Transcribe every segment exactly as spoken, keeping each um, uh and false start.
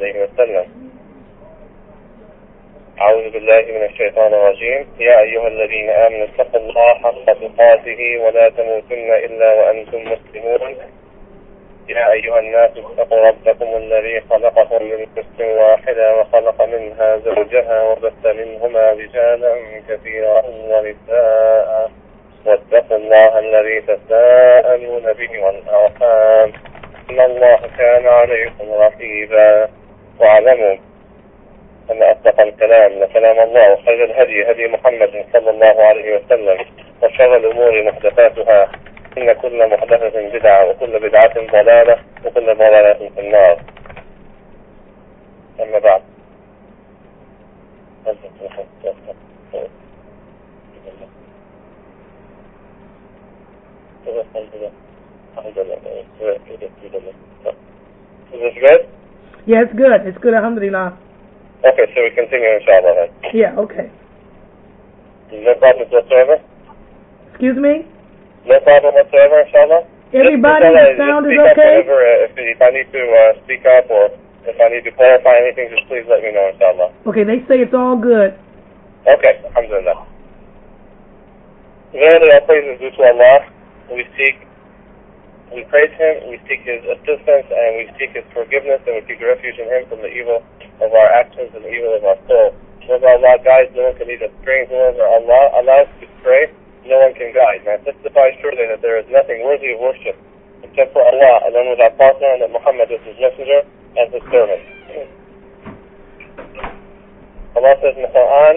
عليه وسلم. أعوذ بالله من الشيطان الرجيم. يا أيها الذين آمنوا اتقوا الله حق تقاته ولا تموتن إلا وأنتم مسلمون. يا أيها الناس اتقوا ربكم الذي خلقكم من نفس واحدة وخلق منها زوجها وبث منهما رجالا كثيرا ونساء واتقوا الله الذي تساءلون به والأرحام إن الله كان عليكم رقيبا. واعلموا أن أصدق الكلام لكلام الله وخير الهدي هدي محمد صلى الله عليه وسلم وشر الأمور محدثاتها إن كل محدثة بدعة وكل بدعة ضلالة وكل ضلالة في النار. أما بعد Is this good? Yeah, it's good. It's good, alhamdulillah. Okay, so we continue inshallah then. Yeah, okay. No problems whatsoever? Excuse me? No problem whatsoever, inshallah? Everybody, just, the sound is okay? okay? Whenever, uh, if, if I need to uh, speak up or if I need to clarify anything, just please let me know, inshallah. Okay, they say it's all good. Okay, alhamdulillah. Verily, all praise is due to Allah. We seek, we praise Him, we seek His assistance, and we seek His forgiveness, and we seek refuge in Him from the evil of our actions and the evil of our soul. Whenever Allah guides, no one can lead astray. Whenever Allah allows us to stray, no one can guide. Now, testify surely that there is nothing worthy of worship except for Allah, alone without partner, and that Muhammad is His messenger and His servant. Allah says in the Quran,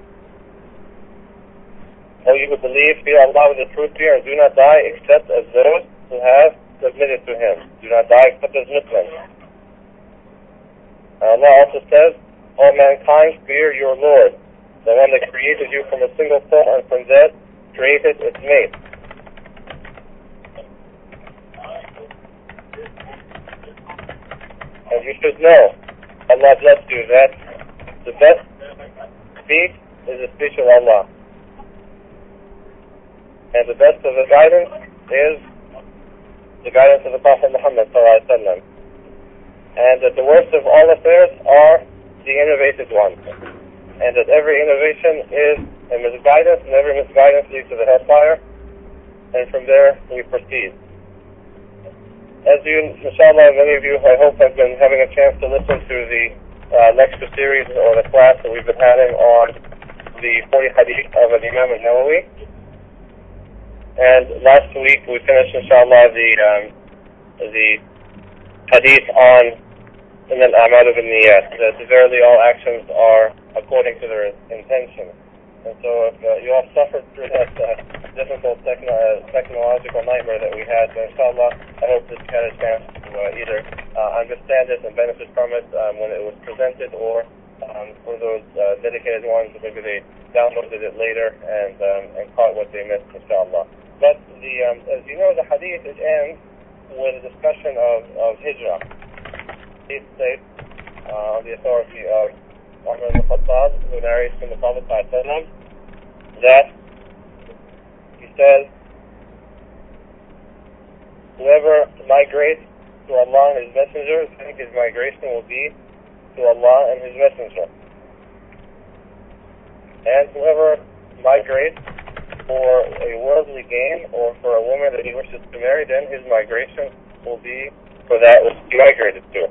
O you who believe, fear Allah with the true fear, and do not die except as those who have submitted to Him. Do not die except as Muslims. And Allah also says, O mankind, fear your Lord, the one that created you from a single soul and from that created its mate. And you should know, Allah bless you, that the best speech is the speech of Allah. And the best of the guidance is the guidance of the Prophet Muhammad sallallahu alaihi wasallam. And that the worst of all affairs are the innovated ones. And that every innovation is a misguidance, and every misguidance leads to the hellfire. And from there we proceed. As you, inshallah, many of you, I hope, have been having a chance to listen to the uh, lecture series or the class that we've been having on the forty hadith of Imam al-Nawawi. And last week we finished, inshallah, the um, the hadith on in al-a'mal bin-niyat, that verily all actions are according to their intention. And so if uh, you all suffered through that uh, difficult techno- uh, technological nightmare that we had, then inshallah, I hope that you had a chance to uh, either uh, understand it and benefit from it um, when it was presented, or um, for those uh, dedicated ones, maybe they downloaded it later and um, and caught what they missed, inshallah. But the um, as you know, the hadith, it ends with a discussion of, of hijrah. It states uh, on the authority of Umar ibn Khattab, who narrates from the Prophet ﷺ, that he says, whoever migrates to Allah and His Messenger, I think his migration will be to Allah and His Messenger. And whoever migrates for a worldly gain or for a woman that he wishes to marry, then his migration will be for that which he migrated to.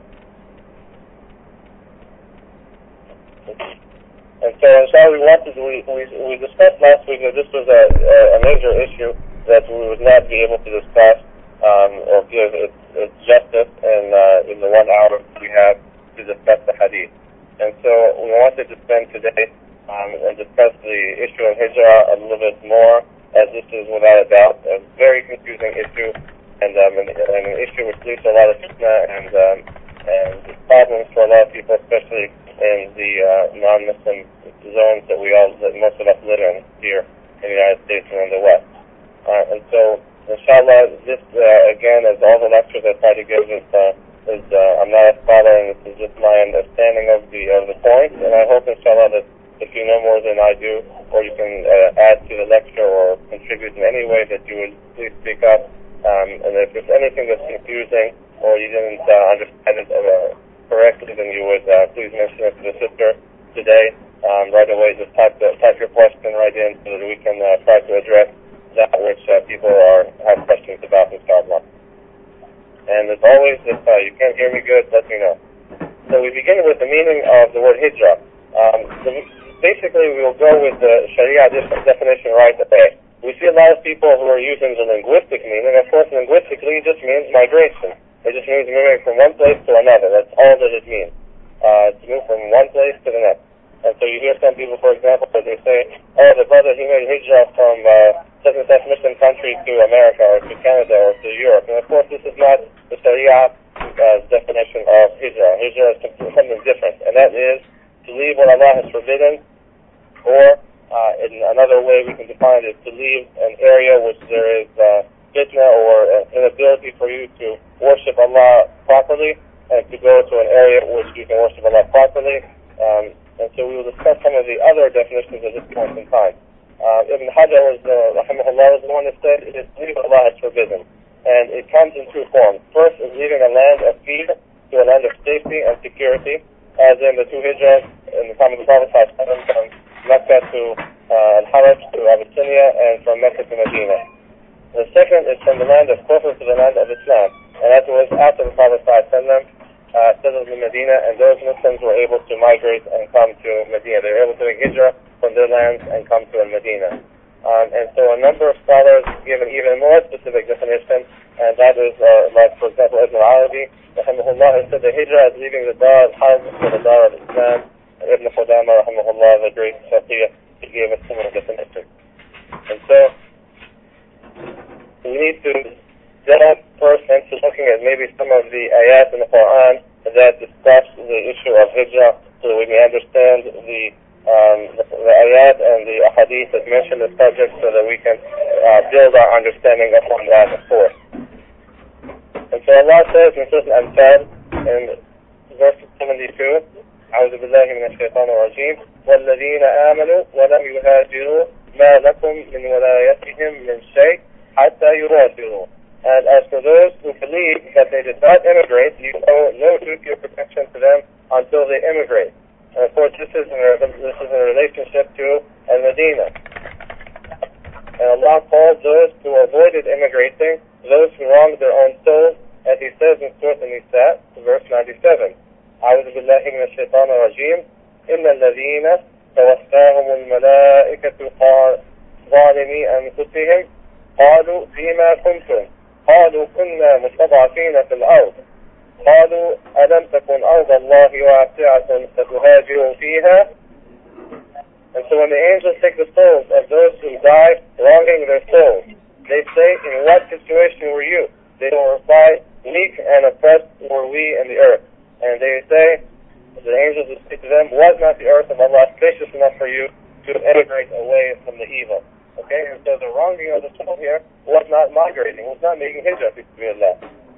And so, inshallah, we wanted we, we we discussed last week that this was a, a major issue that we would not be able to discuss um, or give its, its justice in uh, in the one hour we have to discuss the hadith. And so, we wanted to spend today um, and discuss the issue of hijrah a little bit more, as this is without a doubt a very confusing issue and, um, and, and an issue which leads to a lot of fitna and um, and problems for a lot of people, especially in the uh, non-Muslim zones that we all, that most of us live in here in the United States and in the West. Uh, and so, inshallah, this uh, again, as all the lectures I try to give, is, uh, is uh, I'm not a scholar, and this is just my understanding of the of the points. And I hope, inshallah, that if you know more than I do, or you can uh, add to the lecture or contribute in any way, that you would please speak up. Um, and if there's anything that's confusing or you didn't uh, understand it uh, correctly, then you would uh, please mention it to the sister today. Um, right away, just type, the, type your question right in so that we can uh, try to address that which uh, people are have questions about in Starbucks. And as always, if uh, you can't hear me good, let me know. So we begin with the meaning of the word hijrah. Um, the, basically, we will go with the Sharia definition right away. We see a lot of people who are using the linguistic meaning. Of course, linguistically, it just means migration. It just means moving from one place to another. That's all that it means. Uh, to move from one place to the next. And so you hear some people, for example, that they say, oh, the brother, he made hijrah from uh, such and such Muslim country to America or to Canada or to Europe. And of course, this is not the Sharia uh, definition of hijrah. Hijrah is something different, and that is to leave what Allah has forbidden, or uh, in another way we can define it, to leave an area which there is uh, fitna or uh, inability for you to worship Allah properly, and to go to an area which you can worship Allah properly. Um, And so we will discuss some of the other definitions at this point in time. Uh, Ibn Hajar was, uh, rahimahullah, was the one that said it is leave what Allah has forbidden. And it comes in two forms. First is leaving a land of fear to a land of safety and security, as in the two hijrahs in the time of the Prophet from Mecca to uh, Al-Haraj to Abyssinia, and from Mecca to Medina. The second is from the land of Kufr to the land of Islam. And that was after the Prophet Uh, settled in Medina, and those Muslims were able to migrate and come to Medina. They were able to make hijrah from their lands and come to Medina. Um, and so a number of scholars give an even more specific definition, and that is, uh, like, for example, Ibn Arabi, rahimahullah, he said the hijrah is leaving the Dar al-Harb to the Dar al-Islam. And Ibn Qudama, rahimahullah, the great Shafi'ah, he gave a similar definition. And so we need to delve first into looking at maybe some of the ayat in the Quran that discuss the issue of hijrah, so that we may understand the, um, the, the ayat and the ahadith that mention the subject, so that we can uh, build our understanding upon that, of course. And so Allah says in Surah Al-Anfal in verse seventy-two, أعوذ بالله من الشيطان الرجيم والذين آمنوا ولم يهاجروا ما لكم من ولايتهم من شيء حتى يهاجروا. And as for those who believe that they did not immigrate, you owe no duty of protection to them until they immigrate. And of course, this is in a, this is in a relationship to Al-Medina. And Allah called those who avoided immigrating, those who wronged their own souls, as He says in Surah An-Nisa, verse ninety-seven. أعوذ بالله من الشيطان الرجيم إن الذين توفاهم الملائكة ظالمي أنفسهم قالوا فيما كنتم قالوا كنا مستضعفين في الأرض قالوا ألم تكن أرض الله واسعة فتهاجروا فيها. And so when the angels take the souls of those who die wronging their souls, they say, in what situation were you? They will reply, weak and oppressed were we in the earth. And they say, the angels will say to them, was not the earth of Allah spacious enough for you to emigrate away from the evil? Okay, and so the wronging of the soul here was not migrating, was not making hijrah, bismillah.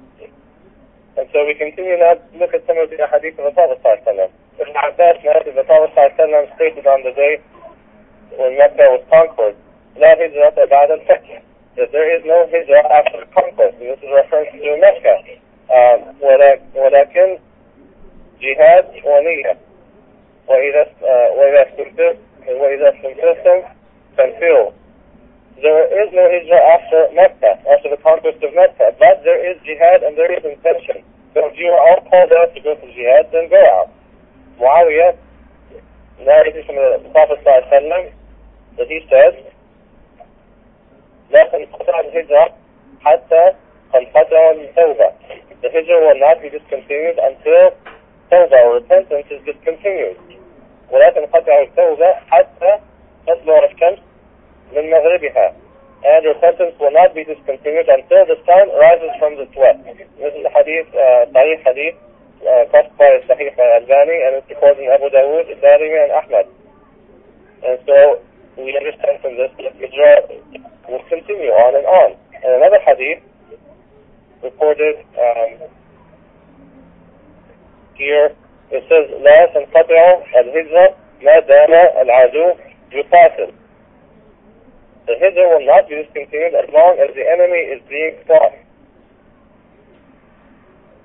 And so we continue now to look at some of the hadith of the Prophet ﷺ. Ibn Abbas narrated the Prophet ﷺ stated on the day when Mecca was conquered, لا هجرة بعد الفتح, that there is no hijrah after the conquest. And this is reference to Mecca. Um, ولكن جهاد ونية. وإذا وإذا استنفرت وإذا استنفرتم فانفروا. There is no hijrah after Mecca, after the conquest of Mecca, but there is jihad and there is intention. So if you are all called out to go to jihad, then go out. Muawiyah narrated from the Prophet ﷺ that he says, لا تنقطع الهجرة حتى تنقطع التوبة. The hijrah will not be discontinued until tawbah or repentance is discontinued. ولا تنقطع التوبة حتى تطلع الشمس من مغربها. And repentance will not be discontinued until the sun rises from the west. This is a hadith, uh, Sahih hadith, cost uh, by Sahih al-Albani, and it's recorded in Abu Dawood, Darimi, and Ahmad. And so we understand from this that hijrah will continue on and on. And another hadith recorded um, here, it says, لا تنقطع الهجرة ما دام العدو يقاتل. The hijrah will not be discontinued as long as the enemy is being fought.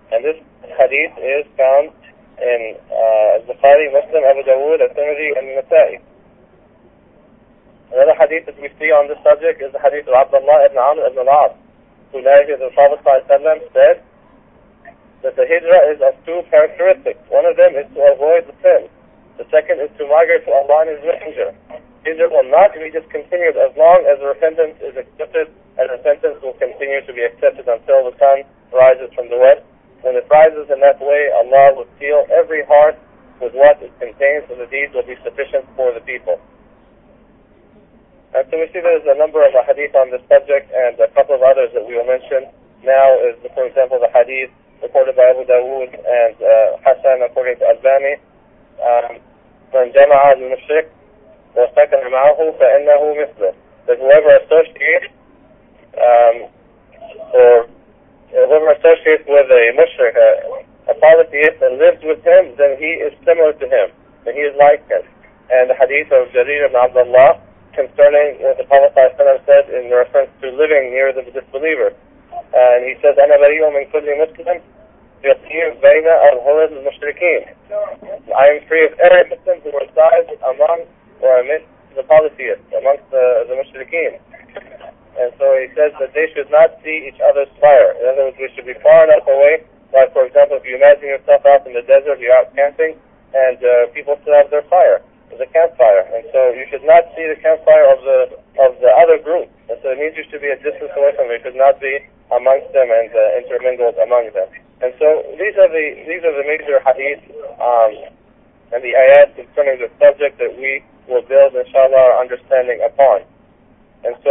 And this hadith is found in uh, Bukhari, Muslim, Abu Dawood, At-Tirmidhi, and Nasa'i. Another hadith that we see on this subject is the hadith of Abdullah ibn Amr ibn al-As, who narrated that the Prophet ﷺ said that the hijrah is of two characteristics. One of them is to avoid the sin. The second is to migrate to Allah and His Messenger. Hijrah will not be discontinued as long as the repentance is accepted, and repentance will continue to be accepted until the sun rises from the west. When it rises in that way, Allah will seal every heart with what it contains, and the deeds will be sufficient for the people. And so we see there's a number of hadith on this subject, and a couple of others that we will mention now is, for example, the hadith reported by Abu Dawood and uh, Hassan according to Albani. من جمع المشرك وسكن معه فإنه مثله. That whoever associates um, or whoever associates with a mushrik, a, a polytheist, and lives with him, then he is similar to him, and he is like him. And the hadith of Jarir ibn Abdullah concerning what the Prophet ﷺ said in reference to living near the disbeliever. And he says, أنا بريء من كل مسلم يصير بين أظهر المشركين. I am free of every Muslim who resides among or amidst the polytheists, amongst the, the mushrikeen. And so he says that they should not see each other's fire. In other words, we should be far enough away. Like, for example, if you imagine yourself out in the desert, you're out camping, and uh, people still have their fire. There's a campfire. And so you should not see the campfire of the of the other group. And so it means you should be a distance away from them. You should not be amongst them and uh, intermingled among them. And so these are the these are the major hadith um, and the ayat concerning the subject that we will build, inshallah, our understanding upon. And so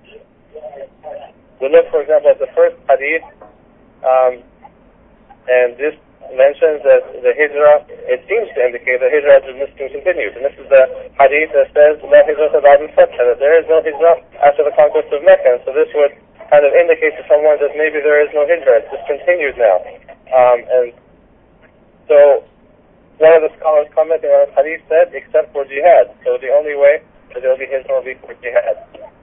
we look, for example, at the first hadith, um, and this mentions that the hijrah, it seems to indicate that hijrah has been discontinued. And this is the hadith that says, La hijrah ba'd al-fath, that there is no hijrah after the conquest of Mecca. And so this would kind of indicate to someone that maybe there is no hijrah, it's discontinued now. Um, and so one of the scholars commenting on the hadith said, except for jihad. So the only way that there will be hijrah will be for jihad.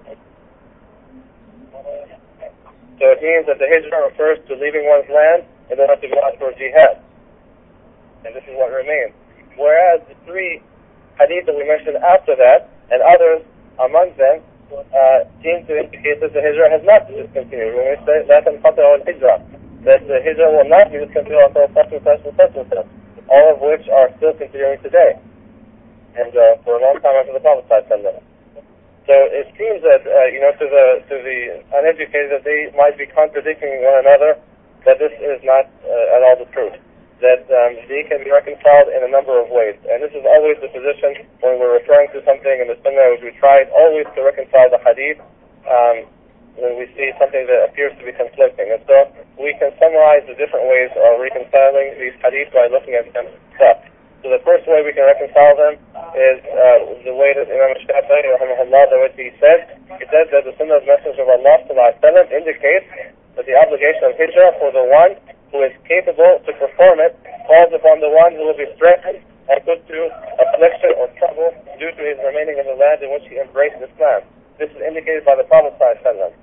So it means that the hijrah refers to leaving one's land in order to go out for jihad. And this is what remains. Whereas the three hadith that we mentioned after that, and others among them, uh, seem to indicate that the hijrah has not been discontinued. When we say that in Qatar al-Hijrah, that the hijrah will not be discontinued until such and such and such and such, all of which are still continuing today, and uh, for a long time after the Prophet ﷺ. So it seems that, uh, you know, to the to the uneducated, that they might be contradicting one another, that this is not uh, at all the truth. That um, they can be reconciled in a number of ways. And this is always the position when we're referring to something in the Sunnah, which we try always to reconcile the hadith um, when we see something that appears to be conflicting. And so we can summarize the different ways of reconciling these hadith by looking at them stuff. So the first way we can reconcile them is uh, the way that Imam Shafi'i, rahimahullah, the way he said, he said that the Sunnah of Messenger of Allah sallallahu alaihi wasallam indicates that the obligation of hijrah for the one who is capable to perform it falls upon the one who will be threatened and put to affliction or trouble due to his remaining in the land in which he embraced Islam. This is indicated by the Prophet sallallahu alaihi wasallam.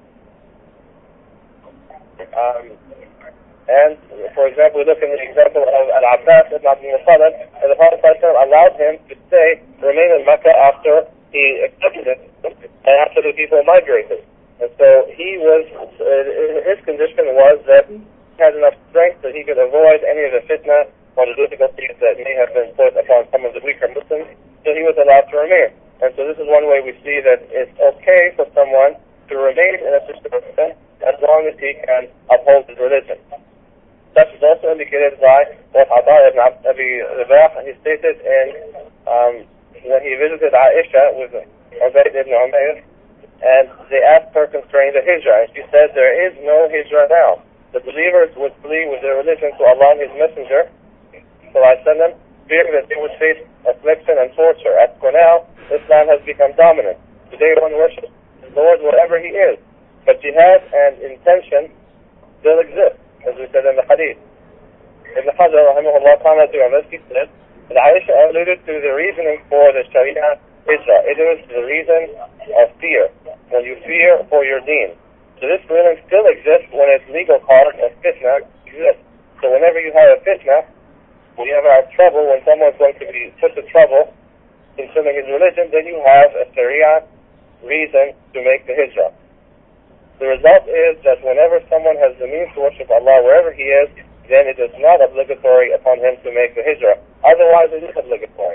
Um, and, for example, we look in the example of Al-Abbas ibn Abdul Muttalib, and the Prophet sallallahu alaihi wasallam allowed him to stay, remain in Mecca after he accepted it, and after the people migrated. And so he was, uh, his condition was that he had enough strength that he could avoid any of the fitna or the difficulties that may have been put upon some of the weaker Muslims, so he was allowed to remain. And so this is one way we see that it's okay for someone to remain in a situation as long as he can uphold his religion. That is also indicated by what Ata ibn Abi Rabah, he stated in, um, when he visited Aisha with Ubayd ibn Umayr, and they asked her concerning the hijrah, and she said, there is no hijrah now. The believers would flee with their religion to Allah and His Messenger, sallallahu fearing that they would face affliction and torture. As for now, Islam has become dominant. Today one worships the Lord wherever he is. But jihad and intention still exist, as we said in the hadith. Ibn Hajar, rahimahullah, commented on this, he said that Aisha alluded to the reasoning for the Sharia hijrah. It is the reason of fear, when you fear for your deen. So this feeling still exists when its legal cause of fitna exists. So whenever you have a fitna, when you ever have trouble, when someone's going to be put to trouble concerning his religion, then you have a Sharia reason to make the hijrah. The result is that whenever someone has the means to worship Allah wherever he is, then it is not obligatory upon him to make the hijrah. Otherwise, it is obligatory.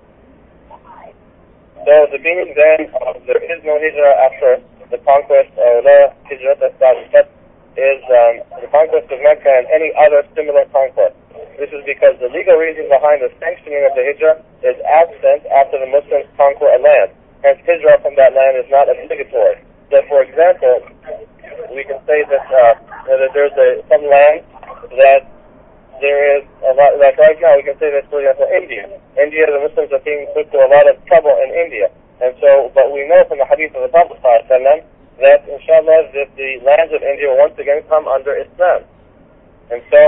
So the meaning then of there is no hijrah after the conquest of the hijrah that is um, the conquest of Mecca and any other similar conquest. This is because the legal reason behind the sanctioning of the hijrah is absent after the Muslims conquer a land. Hence, hijrah from that land is not obligatory. So, for example, we can say that, uh, that there's a, some land that there is a lot, like right now, we can say that, for example, India. India, the Muslims are being put to a lot of trouble in India. And so, but we know from the hadith of the Prophet ﷺ that, inshallah, that the lands of India will once again come under Islam. And so,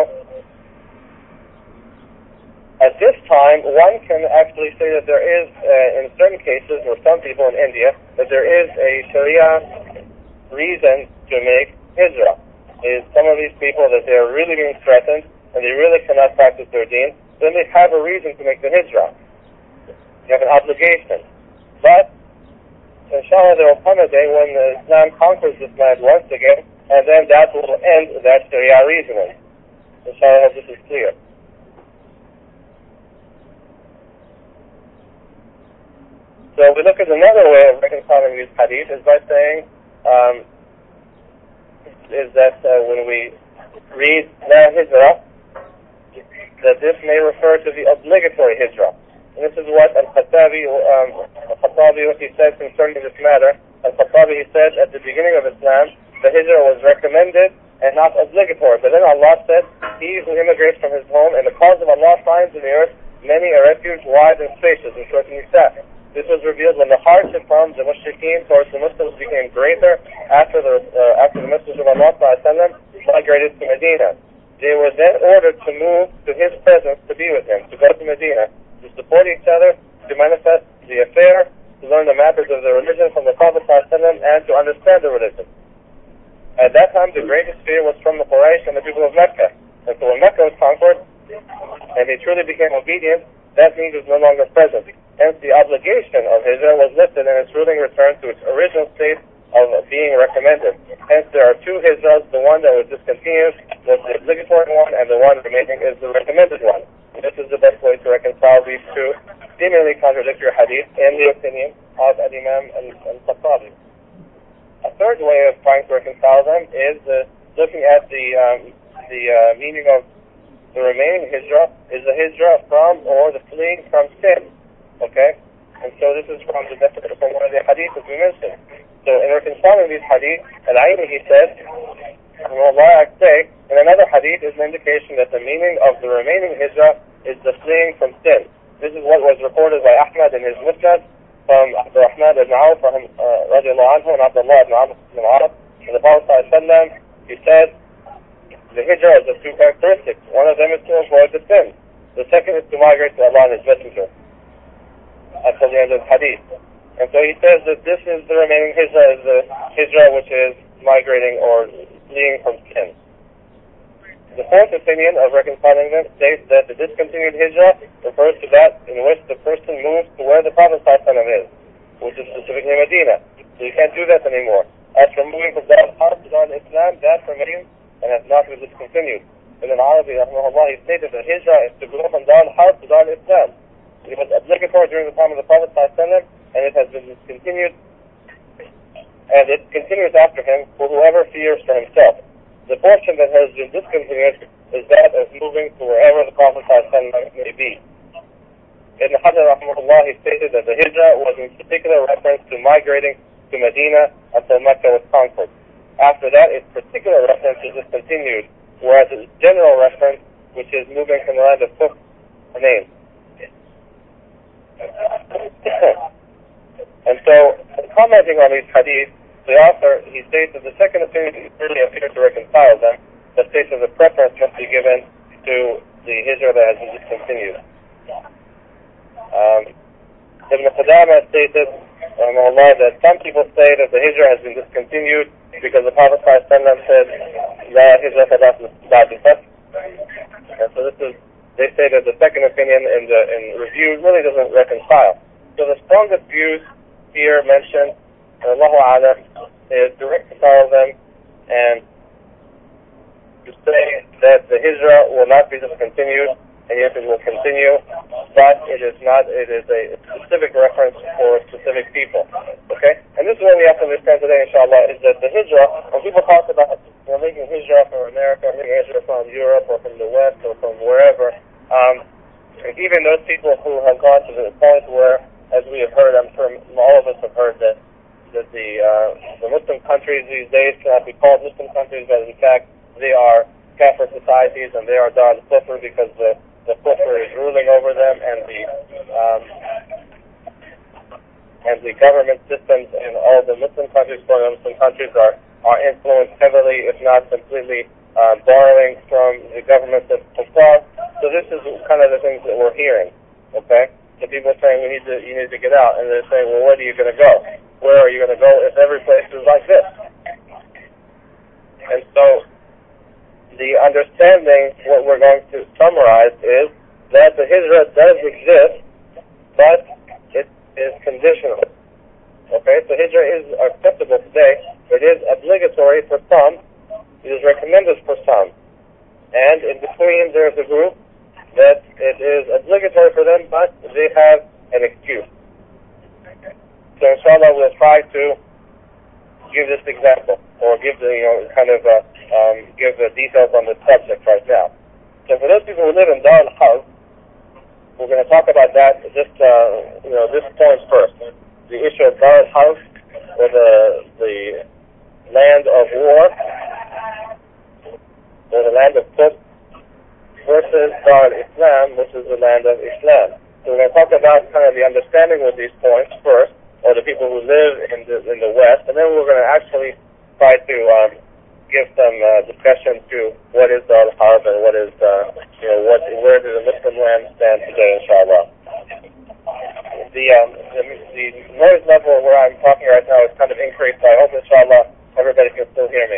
at this time, one can actually say that there is, uh, in certain cases, or some people in India, that there is a Sharia reason to make hijrah. Is some of these people that they are really being threatened, and they really cannot practice their deen, then they have a reason to make the hijrah. They have an obligation. But, inshallah, there will come a day when Islam conquers this land once again, and then that will end that Sharia reasoning. Inshallah, this is clear. So we look at another way of reconciling these hadith is by saying, um, is that uh, when we read La Hijrah, that this may refer to the obligatory hijrah. And this is what Al-Khattabi, um, Al-Khattabi, what he said concerning this matter. Al-Khattabi, he said, at the beginning of Islam, the hijrah was recommended and not obligatory. But then Allah said, he who immigrates from his home and the cause of Allah finds in the earth many a refuge wide and spacious, in Surah An-Nisa. This was revealed when the hardship from the mushrikeen towards the Muslims became greater after the uh, after the message of Allah migrated to Medina. They were then ordered to move to his presence to be with him, to go to Medina, to support each other, to manifest the affair, to learn the matters of the religion from the Prophet ﷺ, and to understand the religion. At that time, the greatest fear was from the Quraysh and the people of Mecca. And so when Mecca was conquered, and he truly became obedient, that means he was no longer present. Hence, the obligation of hijrah was lifted and its ruling returned to its original state of being recommended. Hence, there are two hijrahs. The one that was discontinued was the obligatory one, and the one remaining is the recommended one. And this is the best way to reconcile these two seemingly contradictory hadith in the opinion of Al-Imam Al-Khattabi. A third way of trying to reconcile them is uh, looking at the um, the uh, meaning of the remaining hijrah is the hijrah from or the fleeing from sin. Okay? And so this is from the definition from one of the hadith that we mentioned. So in reconciling these hadith, Al-Aini, he said, Allah, I say, in another hadith is an indication that the meaning of the remaining hijrah is the fleeing from sin. This is what was reported by Ahmad in his Musnad from Abdurrahman ibn Auf, uh, radiallahu anhu, and Abdullah ibn Amr ibn Arab. And the Prophet ﷺ, he said, the hijrah has two characteristics. One of them is to avoid the sin. The second is to migrate to Allah and His Messenger. Until the end of the hadith. And so he says that this is the remaining hijrah, is the hijrah which is migrating or fleeing from sin. The fourth opinion of reconciling them states that the discontinued hijrah refers to that in which the person moves to where the Prophet ﷺ is, which is specifically Medina. So you can't do that anymore. As for moving from Dar al-Harb to Dar al-Islam, that remains and has not been discontinued. And in Arabic, rahmahullah, he stated that hijrah is to go from Dar al-Harb to Dar al-Islam. It was obligatory during the time of the Prophet ﷺ, and it has been discontinued, and it continues after him for whoever fears for himself. The portion that has been discontinued is that of moving to wherever the Prophet ﷺ may be. Ibn Hajar rahimahullah, he stated that the hijrah was in particular reference to migrating to Medina until Mecca was conquered. After that, its particular reference is discontinued, whereas its general reference, which is moving from the land of Kufr, remains. And so, commenting on these hadith, the author, he states that the second opinion really appears to reconcile them, that states that the preference must be given to the hijrah that has been discontinued. Um, Ibn Qudama stated, um, Allah, that some people say that the hijrah has been discontinued because the Prophet ﷺ said, La hijrah ba'da al-fath, And so this is, they say that the second opinion in the in review really doesn't reconcile. So the strongest views here mentioned, Allahu A'lam, is to reconcile them and to say that the hijrah will not be discontinued, and yes, it will continue, but it is not, it is a specific reference for specific people. Okay? And this is what we have to understand today, inshallah, is that the hijrah, when people talk about you know, making hijrah from America, making hijrah from Europe, or from the West, or from wherever, um, even those people who have gone to the point where, as we have heard, I'm sure all of us have heard that, that the, uh, the Muslim countries these days cannot be called Muslim countries, but in fact, they are Kafir societies, and they are Dar al-Kufr because the the Kufr is ruling over them, and the um, and the government systems in all the Muslim countries, foreign Muslim countries, are are influenced heavily, if not completely, uh, borrowing from the government of Kufar. So this is kind of the things that we're hearing. Okay, so people are saying we need to you need to get out, and they're saying, well, where are you going to go? Where are you going to go if every place is like this? And so, the understanding, what we're going to summarize is that the hijrah does exist, but it is conditional. Okay, so hijrah is acceptable today. It is obligatory for some. It is recommended for some. And in between, there's a group that it is obligatory for them, but they have an excuse. So inshallah, we'll try to give this example, or give the, you know, kind of, uh, um, give the details on the subject right now. So for those people who live in Dar al-Harb, we're going to talk about that, just, uh, you know, this point first. The issue of Dar al-Harb, or the, the land of war, or the land of Qudus, versus Dar al-Islam, which is the land of Islam. So we're going to talk about kind of the understanding with these points first, or the people who live in the in the West, and then we're going to actually try to um, give some uh, discussion to what is Dar al-Harb and what is, uh, you know, what where do the Muslim lands stand today, inshallah. The, um, the the noise level where I'm talking right now is kind of increased, so I hope, inshallah, everybody can still hear me.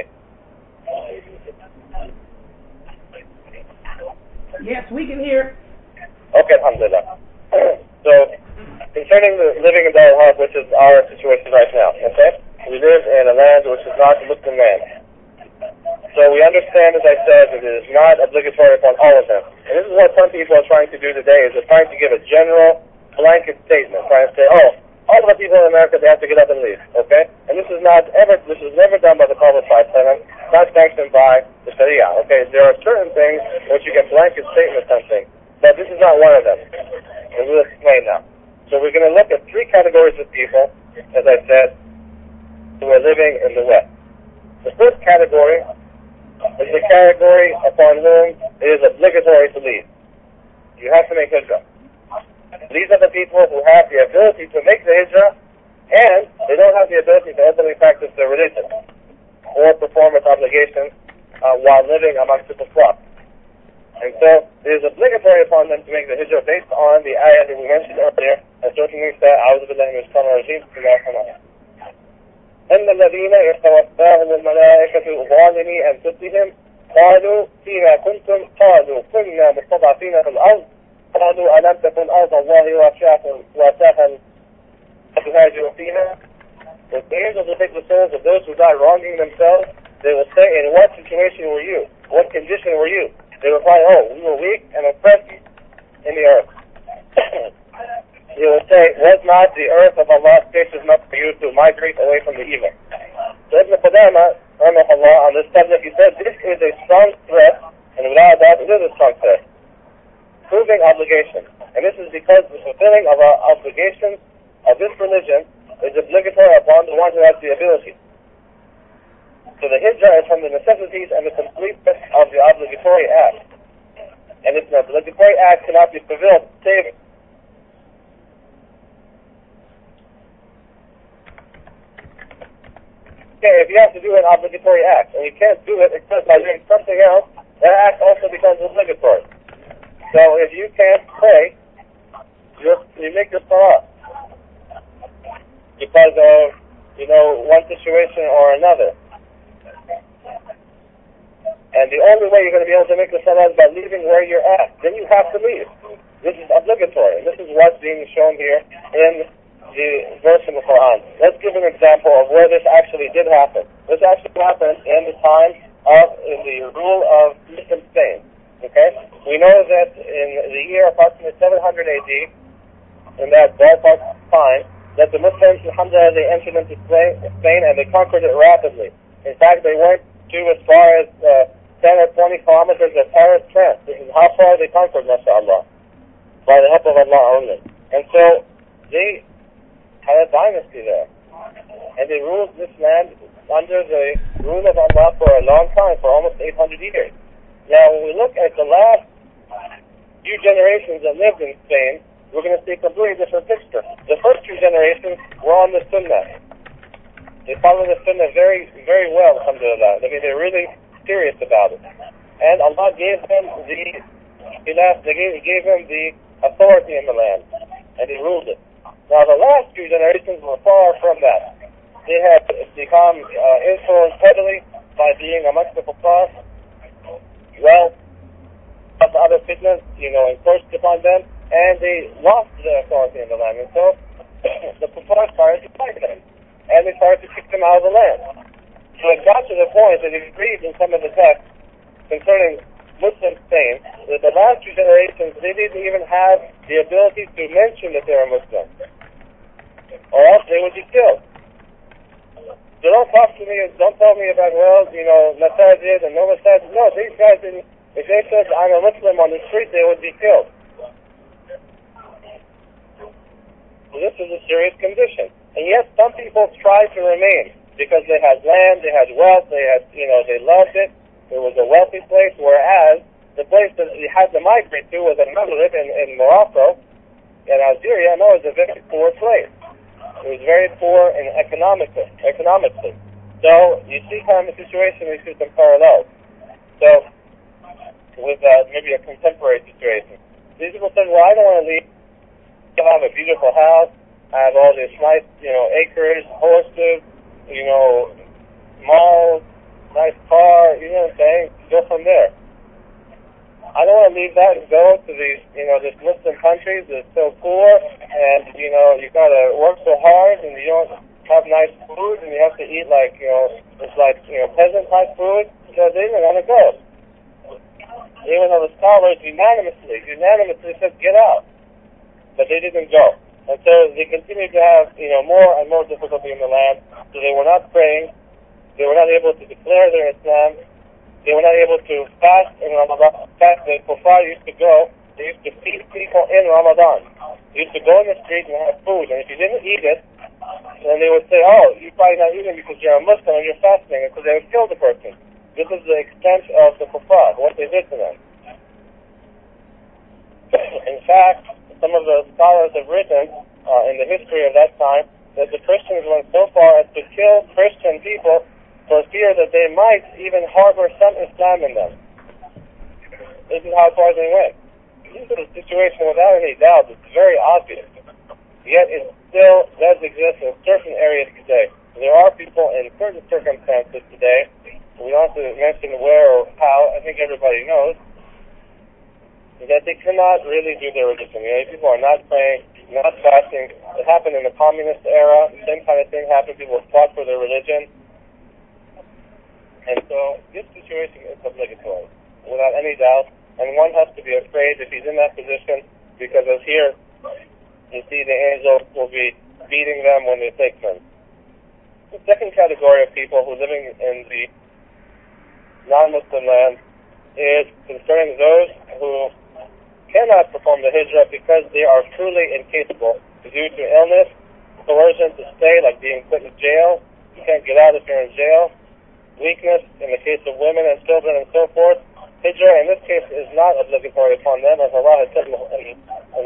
Yes, we can hear. Okay, alhamdulillah. So, concerning the living in Dar al-Harb, which is our situation right now, okay? We live in a land which is not a Muslim land. So we understand, as I said, that it is not obligatory upon all of them. And this is what some people are trying to do today, is they're trying to give a general, blanket statement, trying to say, oh, all of the people in America, they have to get up and leave, okay? And this is not ever, this is never done by the Prophet ﷺ, not sanctioned by the Sharia, okay? There are certain things which you can blanket statement something, but this is not one of them. And we'll explain now. So we're going to look at three categories of people, as I said, who are living in the West. The first category is the category upon whom it is obligatory to leave. You have to make hijrah. These are the people who have the ability to make the hijrah, and they don't have the ability to openly practice their religion or perform its obligations uh, while living amongst the kuffar. And so it is obligatory upon them to make the hijrah based on the ayah that we mentioned earlier, and certainly said, أعوذ بالله من الشيطان الرجيم, بسم الله الرحمن الرحيم. إن الذين يتوفاهم الملائكة ظالمي أنفسهم قالوا فيما كنتم قالوا كنا مستضعفين في الأرض قالوا ألم تكن أرض الله واسعة فتهاجروا فيها. When the angels will take the souls of those who die wronging themselves, they will say, in what situation were you? What condition were you? They reply, oh, we were weak and oppressed in the earth. He will say, was not the earth of Allah spacious enough for you to migrate away from the evil? So Ibn Qudama, rahimahullah, on this subject, he said, this is a strong threat, and without doubt, it is a strong threat. Proving obligation. And this is because the fulfilling of our obligations of this religion is obligatory upon the one who has the ability. So the hijrah is from the necessities and the completeness of the obligatory act. And if the obligatory act cannot be fulfilled, save Okay, if you have to do an obligatory act, and you can't do it except by doing something else, that act also becomes obligatory. So if you can't pray, you you make your salah because of, you know, one situation or another. And the only way way you're going to be able to make the salah is by leaving where you're at. Then you have to leave. This is obligatory. This is what's being shown here in the verse in the Quran. Let's give an example of where this actually did happen. This actually happened in the time of in the rule of Muslim Spain. Okay? We know that in the year approximately seven hundred A D, in that ballpark time, that the Muslims, alhamdulillah, they entered into Spain and they conquered it rapidly. In fact, they went to as far as uh, ten or twenty kilometers of Paris, France. This is how far they conquered, mashallah, by the help of Allah only. And so, they had a dynasty there. And they ruled this land under the rule of Allah for a long time, for almost eight hundred years. Now, when we look at the last few generations that lived in Spain, we're going to see a completely different picture. The first few generations were on the Sunnah. They followed the Sunnah very, very well, alhamdulillah. I mean, they're really serious about it. And Allah gave them the, they gave, gave them the authority in the land. And He ruled it. Now, the last few generations were far from that. They had become uh, influenced heavily by being amongst the kuffar. Well, of other fitness, you know, enforced upon them, and they lost their authority in the land. And so, the kuffar started to fight them, and they started to kick them out of the land. So it got to the point that it agreed in some of the texts concerning Muslim Spain, that the last two generations, they didn't even have the ability to mention that they were Muslim, or else they would be killed. So don't talk to me, don't tell me about, well, you know, masajid and no masajid. No, these guys didn't, if they said I'm a Muslim on the street, they would be killed. So this is a serious condition. And yes, some people tried to remain because they had land, they had wealth, they had, you know, they loved it. It was a wealthy place, whereas the place that they had to migrate to was a Maghreb in, in Morocco and Algeria, and that was a very poor place. It was very poor and economically. economically. So you see kind of the situation, we see some parallels. So with uh, maybe a contemporary situation. These people said, well, I don't want to leave. I have a beautiful house. I have all this nice, you know, acres, horses, you know, malls, nice car, you know what I'm saying? Go from there. I don't want to leave that and go to these, you know, this Muslim countries that's so poor, and, you know, you got to work so hard, and you don't have nice food, and you have to eat like, you know, it's like, you know, peasant-type food. So they didn't want to go. Even though the scholars unanimously, unanimously said, get out. But they didn't go. And so they continued to have, you know, more and more difficulty in the land, so they were not praying, they were not able to declare their Islam, they were not able to fast in Ramadan. In fact, the kuffar used to go, they used to feed people in Ramadan. They used to go in the street and have food, and if you didn't eat it, then they would say, oh, you're probably not eating because you're a Muslim and you're fasting, and so they would kill the person. This is the extent of the kuffar, what they did to them. In fact, some of the scholars have written uh, in the history of that time that the Christians went so far as to kill Christian people for fear that they might even harbor some Islam in them. This is how far they went. This is a situation without any doubt. It's very obvious. Yet it still does exist in certain areas today. There are people in certain circumstances today, we don't have to mention where or how, I think everybody knows, that they cannot really do their religion. You know, people are not praying, not fasting. It happened in the communist era. The same kind of thing happened. People fought for their religion. And so this situation is obligatory, without any doubt. And one has to be afraid if he's in that position, because as here, you see the angels will be beating them when they take them. The second category of people who are living in the non-Muslim land is concerning those who cannot perform the hijrah because they are truly incapable due to illness, coercion to stay, like being put in jail. You can't get out if you're in jail. Weakness in the case of women and children and so forth. Hijrah in this case is not obligatory upon them, as Allah has said in, in,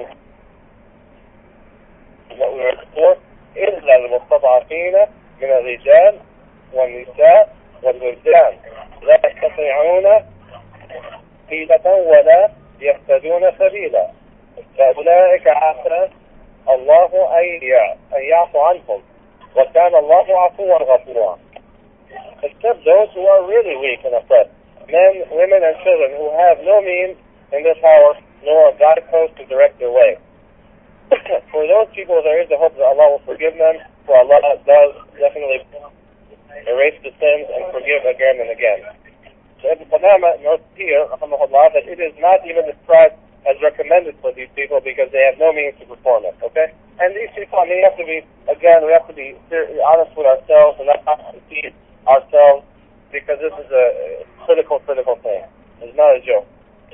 in what we read before. إِلَّا الْمُسْتَضْعَفِينَ مِنَ الرِّجَالِ وَالنِّسَاءِ وَالْوِلْدَانِ لَا يَسْتَطِيعُونَ حِيلَةً وَلَا يَهْتَدُونَ سَبِيلًا فَأُولَٰئِكَ عَسَىٰ اللَّهُ أَن يَعْفُوَ عَنْهُمْ وَكَانَ اللَّهُ عَفُوًّا غَفُورًا. Except those who are really weak and oppressed. men, women, and children who have no means in their power, nor a guidepost to direct their way. For those people, there is the hope that Allah will forgive them, for Allah does definitely erase the sins and forgive again and again. So Ibn Qudama notes here, that it is not even described as recommended for these people because they have no means to perform it, okay? And these people, I mean, we have to be, again, we have to be honest with ourselves and not deceive ourselves, because this is a critical, critical thing. It's not a joke.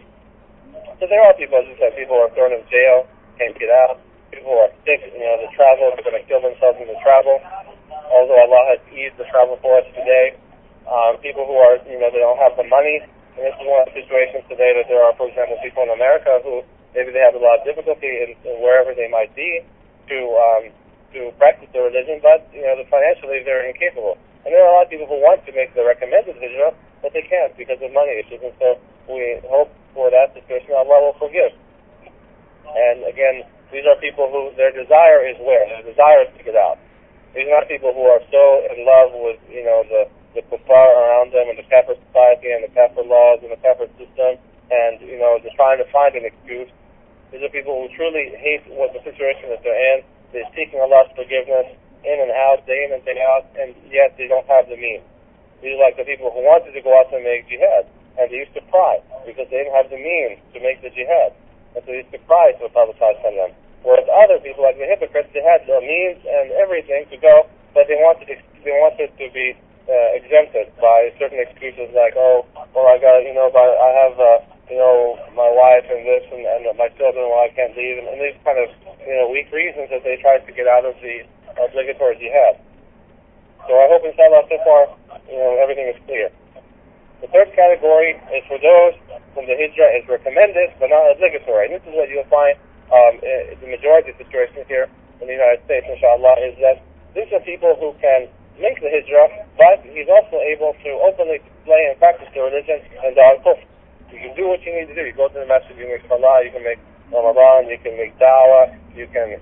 So there are people, as you said, people who are thrown in jail, can't get out. People who are sick, you know, the travel, they're going to kill themselves in the travel. Although Allah has eased the travel for us today. Um, people who are, you know, they don't have the money. And this is one of the situations today that there are, for example, people in America who maybe they have a lot of difficulty in, in wherever they might be to um, to practice their religion, but, you know, financially they're incapable. And there are a lot of people who want to make the recommended hijrah, but they can't because of money issues. And so we hope for that situation Allah will forgive. And again, these are people who their desire is where? Their desire is to get out. These are not people who are so in love with, you know, the, the kuffar around them and the kafir society and the kafir laws and the kafir system and, you know, just trying to find an excuse. These are people who truly hate what the situation that they're in. They're seeking Allah's forgiveness in and out, day in and day out, and yet they don't have the means. These are like the people who wanted to go out and make jihad, and they used to cry because they didn't have the means to make the jihad. And so they used to cry to the Prophet from them. Whereas other people, like the hypocrites, they had the means and everything to go, but they wanted to, they wanted to be uh, exempted by certain excuses like, oh, well, I got, you know, but I have, uh, you know, my wife and this and, and my children, well, I can't leave, and, and these kind of, you know, weak reasons that they tried to get out of the obligatory jihad. So I hope, inshallah, so far, you know, everything is clear. The third category is for those whom the hijrah is recommended but not obligatory. And this is what you'll find um, in the majority of situations here in the United States, inshallah, is that these are people who can make the hijrah, but he's also able to openly display and practice the religion and da'wah kufr. You can do what you need to do. You go to the masjid, you make salah, you can make Ramadan, you can make da'wah, you can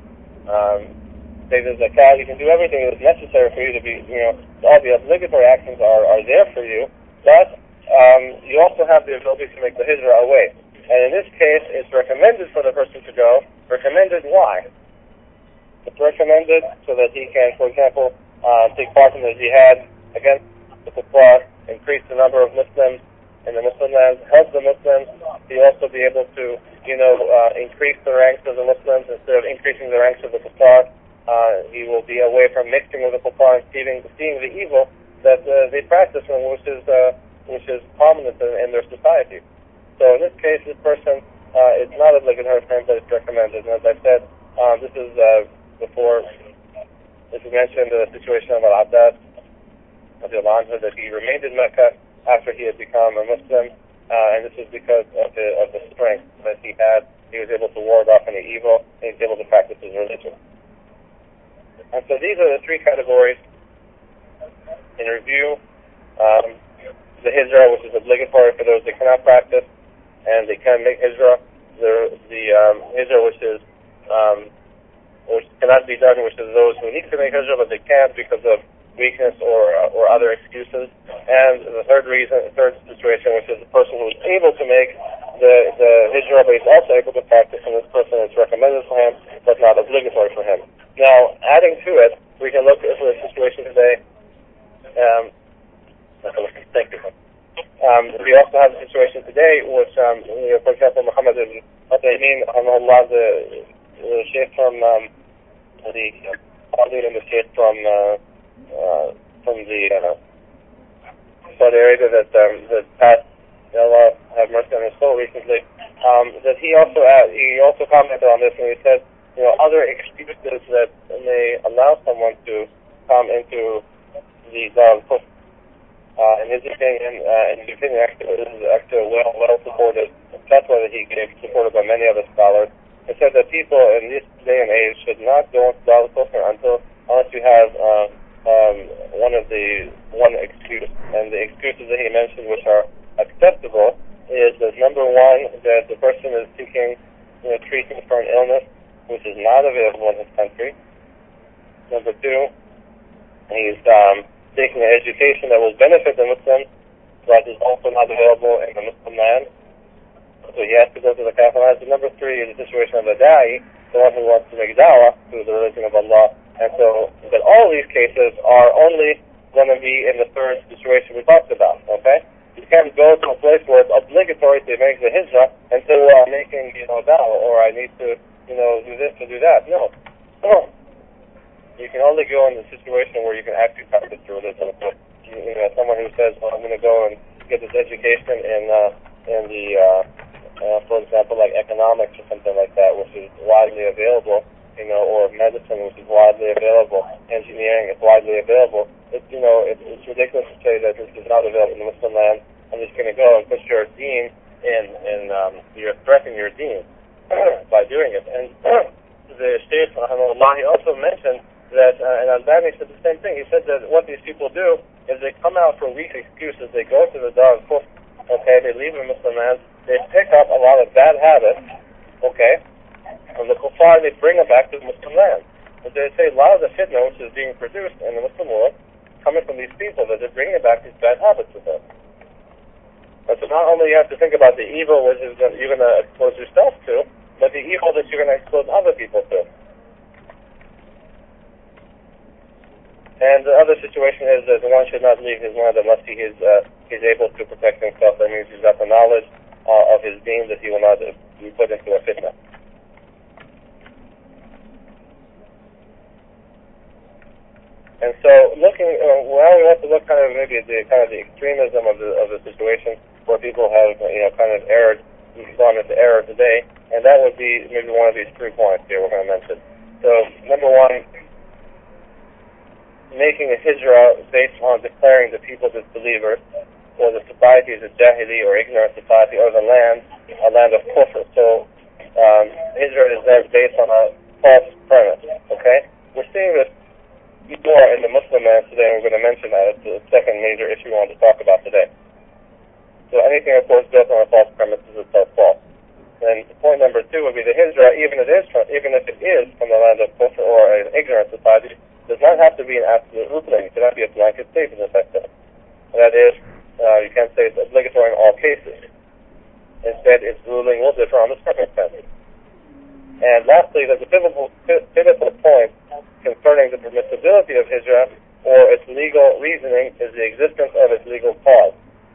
um, say the zakat, you can do everything that's necessary for you to be, you know, all the obligatory actions are, are there for you, but um, you also have the ability to make the hijrah away. And in this case, it's recommended for the person to go. Recommended why? It's recommended so that he can, for example, uh, take part in the jihad against the kuffar, increase the number of Muslims in the Muslim lands, help the Muslims. He'll also be able to, you know, uh, increase the ranks of the Muslims instead of increasing the ranks of the kuffar. Uh, he will be away from mixing with the kuffar and seeing, seeing the evil that uh, they practice, and which is uh, which is prominent in, in their society. So in this case, this person, uh, it's not obligatory for him, but it's recommended. And as I said, um, this is uh, before, as we mentioned, the situation of Al-Abbas, that he remained in Mecca after he had become a Muslim, uh, and this is because of the, of the strength that he had. He was able to ward off any evil, and he was able to practice his religion. And so these are the three categories in review. Um, the hijrah, which is obligatory for those that cannot practice, and they can make hijrah. The, the um, hijrah, which is um, which cannot be done, which is those who need to make hijrah, but they can't because of weakness or uh, or other excuses. And the third reason, the third situation, which is the person who is able to make the, the hijrah, but he's also able to practice, and this person is recommended for him, but not obligatory for him. Now, adding to it, we can look at the situation today. Um, thank you. Um, we also have a situation today which, um, you know, for example, Muhammad ibn Uthaymeen, Allah, the, the Sheikh from um, the Qadi and the Sheikh from uh, uh, from the uh, Saudi Arabia that um, that passed, Allah have mercy on his soul recently. Um, that he also uh, he also commented on this, and he said, you know, other excuses that may allow someone to come into the Dawah Kufr. Uh, in his opinion, uh, in his opinion, actually, this is actually a well, well supported fatwa that he gave, supported by many other scholars. It said that people in this day and age should not go into Dawah Kufr until, unless you have um, um, one of the one excuse. And the excuses that he mentioned, which are acceptable, is that number one, that the person is seeking, you know, treatment for an illness which is not available in his country. Number two, he's um, seeking an education that will benefit the Muslims that is also not available in the Muslim land. So he has to go to the Kafir lands. And number three is the situation of the Da'i, the one who wants to make da'wah to the religion of Allah. And so, but all these cases are only going to be in the third situation we talked about, okay? You can't go to a place where it's obligatory to make the hijrah and say, well, I'm making, you know, da'wah, or I need to, you know, do this and do that. No. No. You can only go in the situation where you can actually practice the religion. You, you know, someone who says, well, I'm going to go and get this education in, uh, in the, uh, uh, for example, like economics or something like that, which is widely available, you know, or medicine, which is widely available, engineering is widely available. It's, you know, it, it's ridiculous to say that this is not available in the Muslim land. I'm just going to go and put your deen in, in um, you're threatening your deen by doing it. And the Shaykh, rahimahullah, he also mentioned that, uh, and Albani said the same thing. He said that what these people do is they come out for weak excuses. They go to the Dar al-Kufr, okay, they leave the Muslim land, they pick up a lot of bad habits, okay, from the kuffar, they bring it back to the Muslim land. But they say a lot of the fitna which is being produced in the Muslim world coming from these people, that they're bringing back these bad habits with them. And so not only you have to think about the evil which is gonna, you're going to expose yourself to, but the evil that you're going to expose other people to. And the other situation is that one should not leave his land unless he is uh, he's able to protect himself. That means he's got the knowledge uh, of his deen that he will not uh, be put into a fitna. And so, looking, uh, well, we want to look kind of maybe at the kind of the extremism of the of the situation where people have, you know, kind of erred, gone into error today, and that would be maybe one of these three points here we're going to mention. So, number one, making a hijrah based on declaring the people disbelievers, or the society as a jahili or ignorant society, or the land a land of kufr. So, um, hijrah is then based on a false premise. Okay, we're seeing this more in the Muslim land today, and we're going to mention that. It's the second major issue we want to talk about today. So anything, of course, built on a false premise is itself false. And point number two would be the hijrah, even if it is from, even if it is from the land of kufr or an ignorant society, does not have to be an absolute ruling. It cannot be a blanket statement, in fact. And that is, uh, you can't say it's obligatory in all cases. Instead, its ruling will differ on the circumstances. And lastly, there's a pivotal, pivotal point concerning the permissibility of hijrah, or its legal reasoning, is the existence of its legal cause.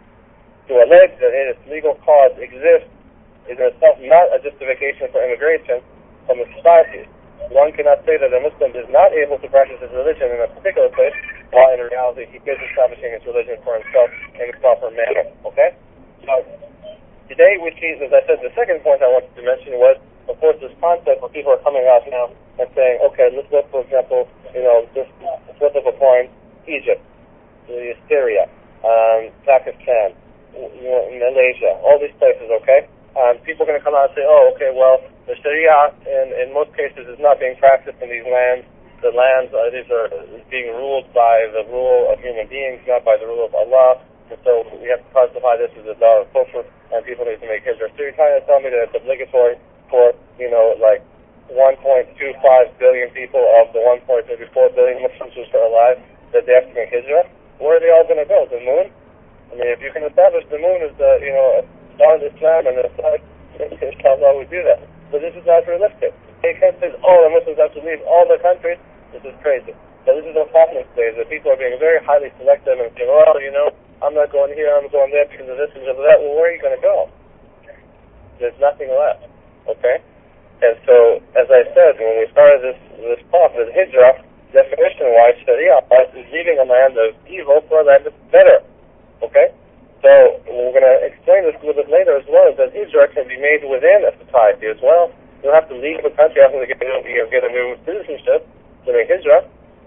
To allege that its legal cause exists is in itself not a justification for immigration from the society. One cannot say that a Muslim is not able to practice his religion in a particular place, while in reality he is establishing his religion for himself in a proper manner. Okay? So, today we see, as I said, the second point I wanted to mention was, of course, this concept where people are coming out now and saying, okay, let's look, for example, you know, just flip of a coin, Egypt, Syria, um, Pakistan, you know, Malaysia, all these places, okay? Um, people are going to come out and say, oh, okay, well, the Sharia in, in most cases is not being practiced in these lands. The lands, uh, these are being ruled by the rule of human beings, not by the rule of Allah. And so we have to classify this as a Dar al-Kufr, and people need to make hijrah. So you're trying to tell me that it's obligatory for, you know, like one point two five billion people of the one point three four billion Muslims who are alive, that they have to make hijrah? Where are they all going to go? The moon? I mean, if you can establish the moon as the, you know, star of Islam and the flag, inshallah we do that. But this is not realistic. They can't say, oh, the Muslims have to leave all their countries. This is crazy. So this is what's happening today, that people are being very highly selective and saying, well, you know, I'm not going here, I'm going there because of this and of that. Well, where are you going to go? There's nothing left. Okay? And so, as I said, when we started this this talk, the hijrah, definition-wise, Sharia is leaving a land of evil for a land that's better. Okay? So, we're going to explain this a little bit later as well, that hijrah can be made within a society as well. You don't have to leave the country after they get, you know, get a new citizenship to make hijrah.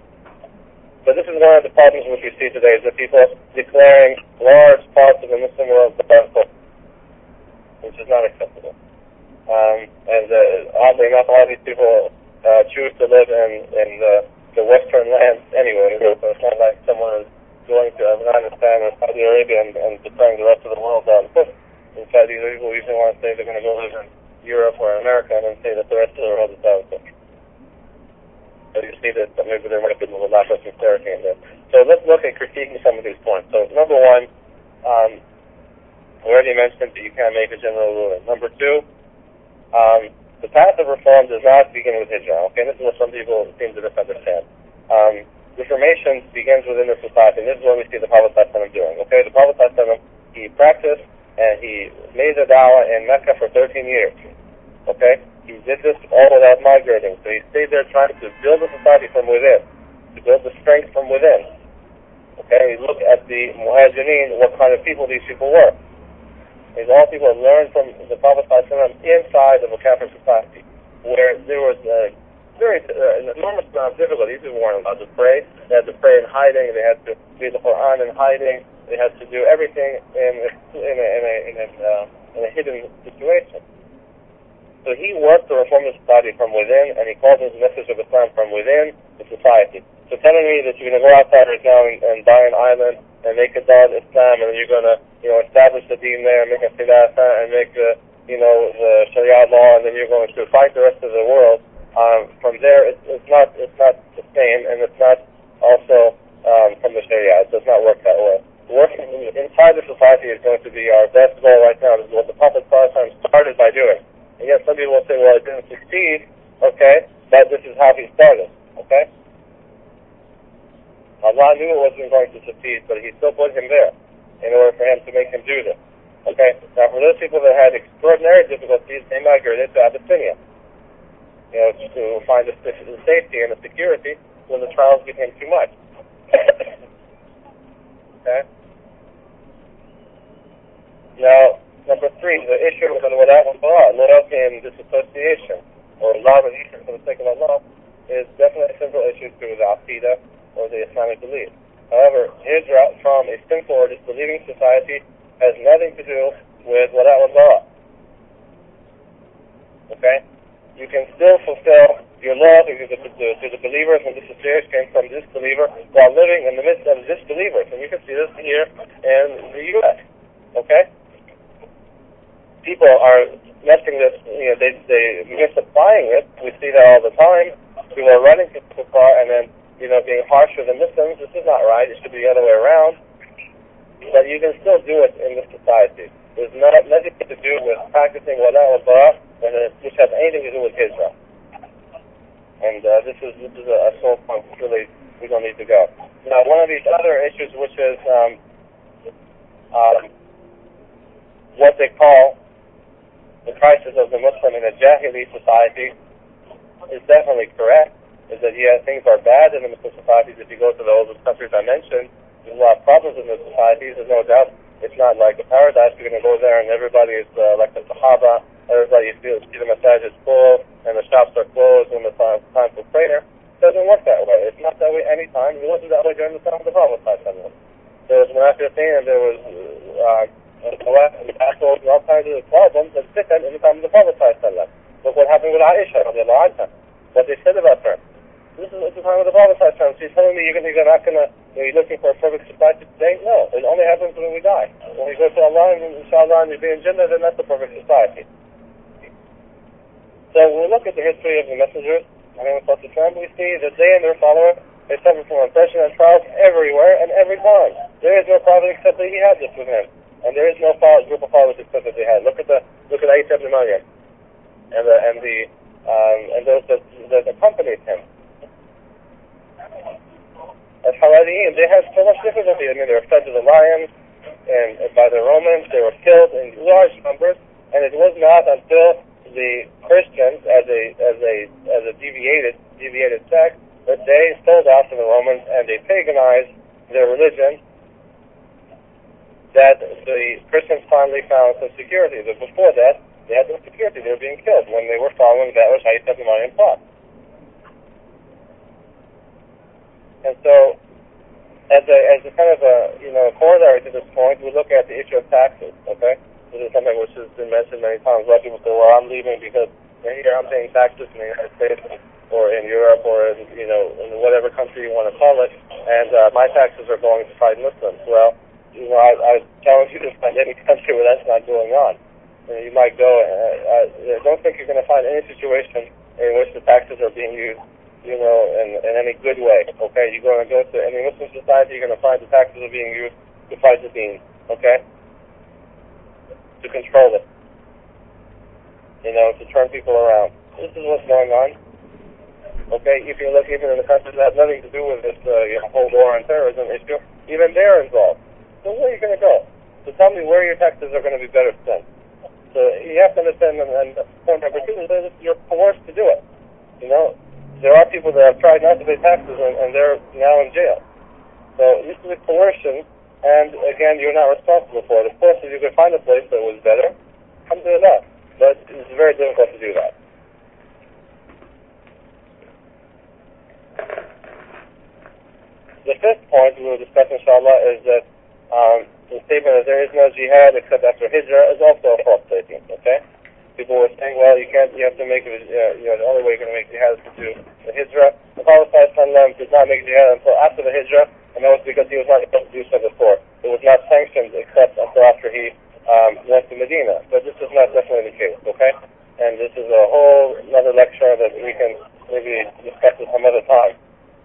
But this is one of the problems which we see today, is that people declaring large parts of the Muslim world as which is not acceptable. Um, and uh, oddly enough, all these people uh, choose to live in, in the, the Western lands anyway. So it's not like someone is going to Afghanistan or Saudi Arabia and, and declaring the rest of the world down. In fact, these people usually want to say they're going to go live in Europe or America and then say that the rest of the world is down. So you see that maybe there might be a little lack of sincerity in there. So let's look at critiquing some of these points. So number one, um, I already mentioned that you can't make a general ruling. Number two, um, the path of reform does not begin with hijrah. Okay, this is what some people seem to misunderstand. Um, reformation begins within the society, and this is what we see the Prophet ﷺ doing. Okay, the Prophet ﷺ, he practiced and he made the da'wah in Mecca for thirteen years. Okay, he did this all without migrating. So he stayed there trying to build a society from within, to build the strength from within. Okay, you look at the Muhajirin, what kind of people these people were. These all people had learned from the Prophet ﷺ inside of a Kafir society, where there was a very uh, an enormous amount of difficulty. These people weren't allowed to pray. They had to pray in hiding. They had to read the Quran in hiding. They had to do everything in a, in a, in a, in a, uh, in a hidden situation. So he worked to reform the society from within, and he called his message of Islam from within the society. So telling me that you're going to go outside right now and, and buy an island and make a Dar Islam, and then you're going to, you know, establish the deen there, make a khilafah, and make the, you know, the Sharia law, and then you're going to fight the rest of the world. Um, from there, it's, it's not, it's not the same, and it's not also um, from the Sharia. It does not work that way. Working inside the society is going to be our best goal right now. This is what the Prophet started by doing. And yet some people will say, well, it didn't succeed, okay, but this is how he started, okay? Allah knew it wasn't going to succeed, but he still put him there in order for him to make him do this. Okay? Now, for those people that had extraordinary difficulties, they migrated to Abyssinia, you know, to find the, the safety and the security when the trials became too much. Okay? Now, number three, the issue of al-wala wal-bara, loyalty and disassociation, or love and hatred for the sake of Allah, is definitely a central issue to the aqidah, or the Islamic belief. However, hijrah from a sinful or disbelieving society has nothing to do with wala wal bara. Okay? You can still fulfill your love to the, to, to the believers and disassociation from disbeliever while living in the midst of disbelievers. And you can see this here in the U S Okay? People are messing this, you know, they, they misapplying it. We see that all the time. People are running to the car and then, you know, being harsh with the Muslims. This is not right. It should be the other way around. But you can still do it in this society. There's not nothing to do with practicing wala wal bara, which has anything to do with hijrah. And uh, this is this is a, a sole point. Really, we don't need to go. Now, one of these other issues, which is um, um, what they call the crisis of the Muslim in a Jahili society, is definitely correct. Is that, yeah, things are bad in the Muslim societies. If you go to the oldest countries I mentioned, there's a lot of problems in the societies. There's no doubt it's not like a paradise. You're going to go there and everybody is uh, like the Sahaba. Everybody, you see, see the masajid is full and the shops are closed when the time, time for prayer. It doesn't work that way. It's not that way any time. It wasn't that way during the time of the Prophet. There was Munafiqeen and there was uh, assholes and all kinds of problems and fitan in the time of the Prophet. Look what happened with Aisha, what they said about her. This is at the time of the Prophet. She's telling me you're, gonna, you're not going to, you're looking for a perfect society today? No, it only happens when we die. When we go to Allah and inshallah and you be in Jannah, then that's the perfect society. So when we look at the history of the messengers, we see that they and their followers, they suffer from oppression and trials everywhere and every time. There is no prophet except that he had this with him. And there is no group of followers except that they had. Look at the, look at Isa ibn Maryam and the, and the, um, and those that, that accompanied him. As Hawariyin, they had so much difficulty. I mean, they were fed to the lions, and, and by the Romans, they were killed in large numbers. And it was not until the Christians, as a as a as a deviated deviated sect, that they sold out to the Romans and they paganized their religion, that the Christians finally found some security. But before that, they had no security. They were being killed when they were following that which Isa ibn Maryam taught. And so, as a as a kind of a you know corollary to this point, we look at the issue of taxes. Okay, this is something which has been mentioned many times. A lot of people say, "Well, I'm leaving because here I'm paying taxes in the United States or in Europe or in you know in whatever country you want to call it, and uh, my taxes are going to fight Muslims." Well, you know, I, I challenge you to find any country where that's not going on. You know, you might go. Uh, I don't think you're going to find any situation in which the taxes are being used, you know, in, in any good way. Okay, you're going to go to any Muslim society, you're going to find the taxes are being used to fight the deen. okay, to control it, you know, to turn people around. This is what's going on. Okay, if you look even in the countries that have nothing to do with this uh, you know, whole war on terrorism issue, even they're involved. So where are you going to go? So tell me where your taxes are going to be better spent. So you have to understand, and, and point number two is that you're coerced to do it. You know, there are people that have tried not to pay taxes, and, and they're now in jail. So this is a coercion, and again, you're not responsible for it. Of course, if you could find a place that was better, come do that. But it's very difficult to do that. The fifth point we will discuss, inshallah, is that um, the statement that there is no jihad except after hijrah is also a false statement. Okay, people were saying, well, you can't, you have to make it. Uh, you know, the only way you're going to make jihad is to do the hijrah. The Prophet ﷺ did not make jihad until after the hijrah, and that was because he was not able to do so before. It was not sanctioned except until after he um, went to Medina. But this is not definitely the case. Okay, and this is a whole another lecture that we can maybe discuss at some other time.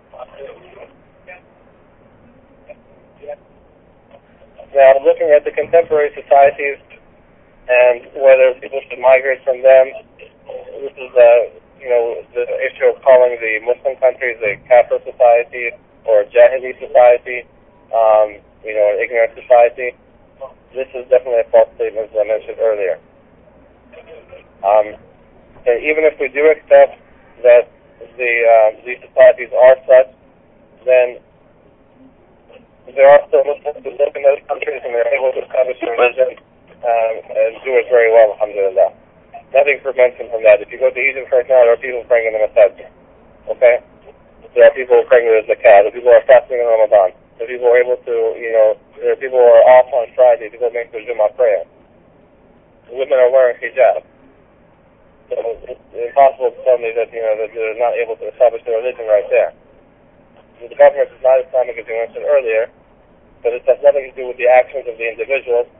Now, looking at the contemporary societies and whether people should migrate from them, this is, uh, you know, the issue of calling the Muslim countries a kafir society or a jahili society, um, you know, an ignorant society. This is definitely a false statement, as I mentioned earlier. Um, and even if we do accept that the uh, these societies are such, then there are still Muslims who live in those countries and they're able to establish their religion um, and do it very well, alhamdulillah. Nothing prevents them from that. If you go to Egypt right now, there are people praying in the masjid. Okay? There are people praying with the zakat. There are people who are fasting in Ramadan. There are people who are able to, you know, there are people who are off on Friday to go make their Jummah prayer. The women are wearing hijab. So it's impossible to tell me that, you know, that they're not able to establish their religion right there. The government is not Islamic, as you mentioned earlier, but it has nothing to do with the actions of the individuals.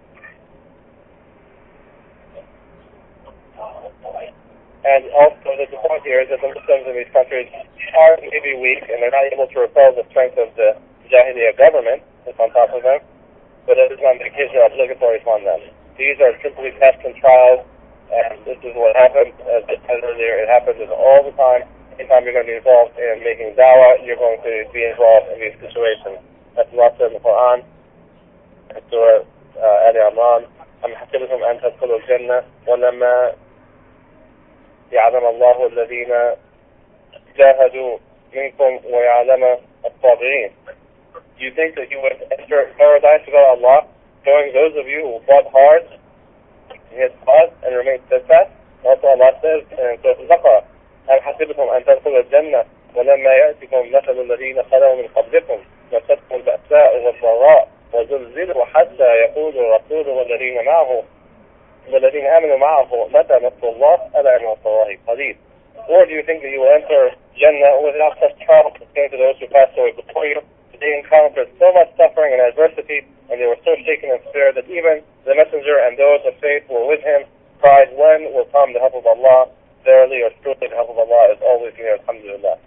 And also, the point here is that the Muslims in these countries are maybe weak, and they're not able to repel the strength of the Jahiliyyah government that's on top of them, but it does not make hijrah obligatory upon them. These are simply tests and trials, and this is what happens. As I said earlier, it happens all the time. Anytime you're going to be involved in making dawah, you're going to be involved in these situations. That's Allah said in the Quran, in Surah uh, Ali Imran, أَمْ حَسِبْتُمْ أَنْ تَدْخُلُوا الْجَنَّةَ وَلَمَّا يَعْلَمَ اللَّهُ الَّذِينَ جَاهَدُوا مِنْكُمْ وَيَعْلَمَ الصَّابِرِينَ. Do you think that you would enter paradise without Allah, knowing those of you who fought hard in His cause and remained steadfast? Also Allah says in Surah Al-Baqarah, أَمْ حَسِبْتُمْ أَنْ تَدْخُلُوا الْجَنَّةَ وَلَمَّا يَأْتِكُمْ مَثَلُ الَّذِينَ خَلَوْا مِنْ قَبْلِكُمْ مَسَّتْهُمُ الْبَأْسَاءُ وَالضَّرَّاءُ وَزُلْزِلُوا حَتَّى يَقُولُ الرَّسُولُ وَالَّذِينَ مَعَهُ وَالَّذِينَ آمَنُوا مَعَهُ مَتَى نَصْرُ اللَّهِ أَلَا إِنَّ نَصْرَ اللَّهِ قَرِيبٌ. Or do you think that you will enter Jannah without such trials as came to those who passed away before you? They encountered so much suffering and adversity, and they were so shaken in spirit that even the messenger and those of faith who were with him cried, when will come the help of Allah? Verily or truly the help of Allah is always near, alhamdulillah.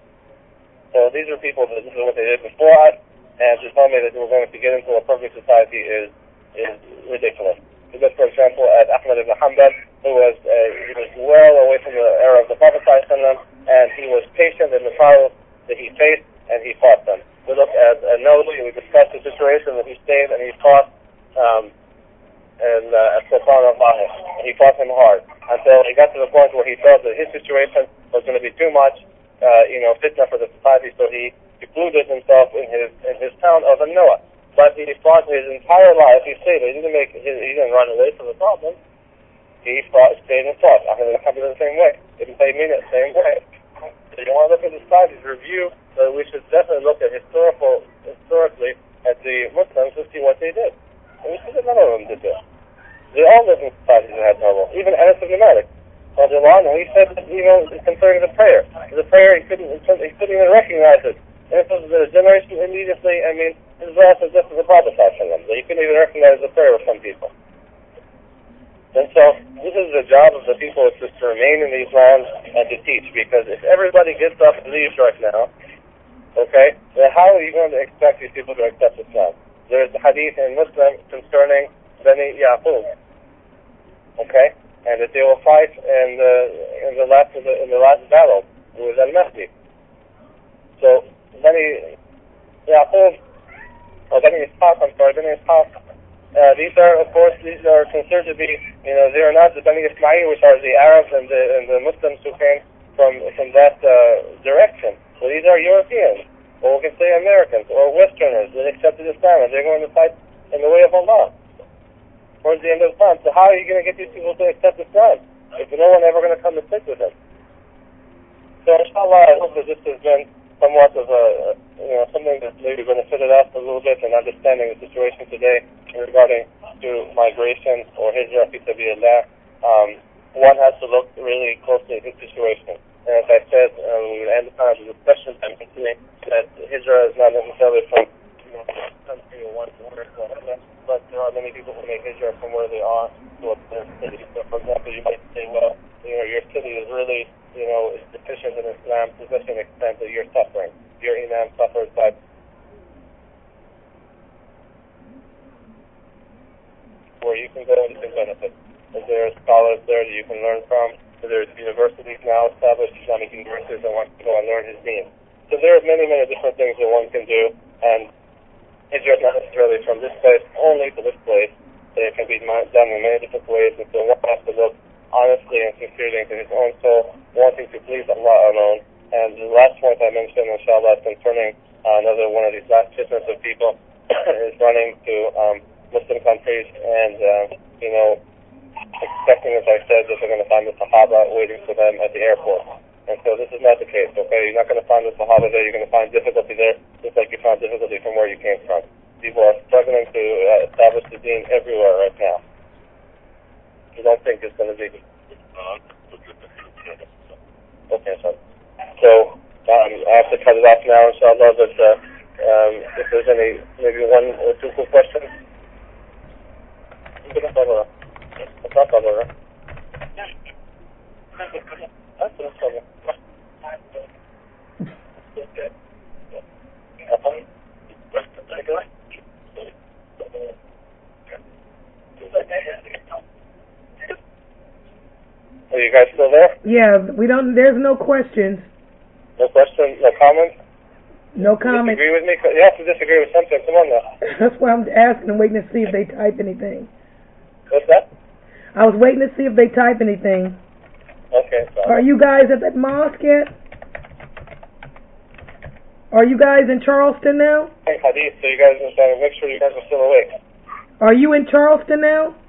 So these are people that this is what they did before us, and to tell me that we're going to get into a perfect society is is ridiculous. Because, for example, at Ahmad ibn Hanbal, who was uh, he was well away from the era of the Prophet ﷺ, and he was patient in the trials that he faced, and he fought them. We look at uh, Nawli, we discussed the situation that he stayed and he fought um, and uh, at Sultan al-Mahir. He fought him hard until he got to the point where he felt that his situation was going to be too much, uh, you know, fitna for the society, so he secluded himself in his in his town of An-Nawa. But he fought his entire life. He stayed. He didn't make. He, he didn't run away from the problem. He fought, stayed and fought. I mean, it happened the same way. Didn't play mean it the same way. So you want to look at the societies, review. So we should definitely look at historical, historically, at the Muslims to see what they did. And we see that none of them did this. They all lived in societies that had trouble. Even Anas ibn Malik, he said that, you know, concerning the prayer. The prayer, he couldn't, he couldn't even recognize it. And it was a generation immediately, I mean, this is also just as a Prophet from them. So you couldn't even recognize the prayer of some people. And so, this is the job of the people, is just to remain in these lands and to teach. Because if everybody gets up and leaves right now, okay, then how are you going to expect these people to accept Islam? There is a hadith in Muslim concerning Bani Yaqub. Okay? And that they will fight in the in the last in the, in the last battle with Al-Mahdi. So Bani Yaqub, or Bani Ishaq, I'm sorry, Bani Ishaq, uh, these are, of course, these are considered to be, you know, they are not the Bani Ismail, which are the Arabs and the, and the Muslims who came from from that uh, direction. So these are Europeans, or we can say Americans, or Westerners that accepted Islam, and they're going to fight in the way of Allah towards the end of time. So how are you going to get these people to accept Islam if no one ever going to come to sit with them? So inshallah, I hope that this has been somewhat of a, you know, something that maybe benefited us a little bit in understanding the situation today regarding to migration or hijrah fi sabilillah. Um, one has to look really closely at his situation. And as I said, uh, we will end the time with discussion. I'm continuing that hijrah is not necessarily from, you know, country or one border to another, but there are many people who make hijrah from where they are to a city. So, for example, you might say, well, you know, your city is really, you know, is deficient in Islam to such an extent that you're suffering. Your imam suffers by where you can go and you can benefit. If there are scholars there that you can learn from, there's universities now established, Islamic universities that want to go and learn his deen. So there are many, many different things that one can do, and hijrah is not necessarily from this place only to this place. It can be done in many different ways, and so one has to look honestly and sincerely into his own soul, wanting to please Allah alone. And the last point I mentioned, inshallah, concerning uh, another one of these last shipments of people is running to um, Muslim countries and, uh, you know, expecting, as I said, that they're going to find the Sahaba waiting for them at the airport. And so this is not the case, okay? You're not going to find the Sahaba there. You're going to find difficulty there, just like you found difficulty from where you came from. People are struggling to uh, establish the deen everywhere right now. You don't think it's going to be... Okay, so... So, um, I have to cut it off now, inshallah, but uh, um, if there's any, maybe one or two quick questions. Are you guys still there? Yeah, we don't. There's no questions. No questions, no comments? No comments. You disagree with me? You have to disagree with something. Come on now. That's why I'm asking and waiting to see if they type anything. What's that? I was waiting to see if they type anything. Okay. Sorry. Are you guys at that mosque yet? Are you guys in Charleston now? Hey, Hadith, so you guys, make sure you guys are still awake. Are you in Charleston now?